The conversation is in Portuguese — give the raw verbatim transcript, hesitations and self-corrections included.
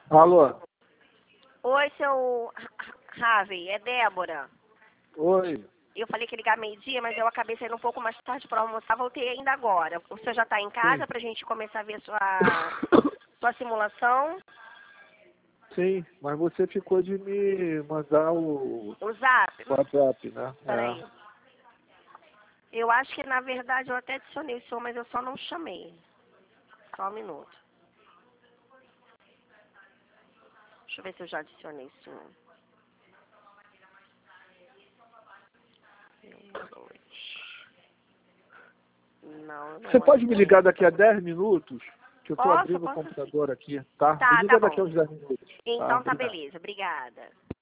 Alô? Oi, seu Ravi, é Débora. Oi. Eu falei que ia ligar meio-dia, mas eu acabei saindo um pouco mais tarde para almoçar, voltei ainda agora. O senhor já está em casa Sim. para a gente começar a ver sua, sua simulação? Sim, mas você ficou de me mandar o O zap? WhatsApp, né? Peraí. Eu acho que, na verdade, eu até adicionei o senhor, mas eu só não chamei. Só um minuto. Deixa eu ver se eu já adicionei o senhor. Não, não Você pode me ligar daqui a adicionei. dez minutos? Que eu estou Posso, abrindo o posso sim. computador aqui, tá? Me Tá, tá liga daqui a bom. uns dez minutos. Tá, Então tá obrigado. beleza, obrigada.